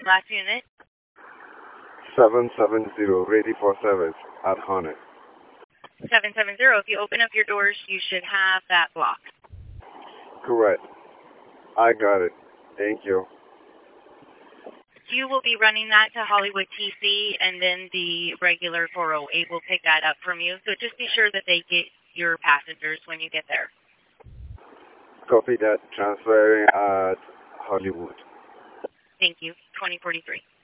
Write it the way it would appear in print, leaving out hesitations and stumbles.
last unit? 770, ready for service at Hornet. 770. If you open up your doors, you should have that block. Correct. I got it. Thank you. You will be running that to Hollywood TC, and then the regular 408 will pick that up from you. So just be sure that they get your passengers when you get there. Copy that. Transferring at Hollywood. Thank you. 2043.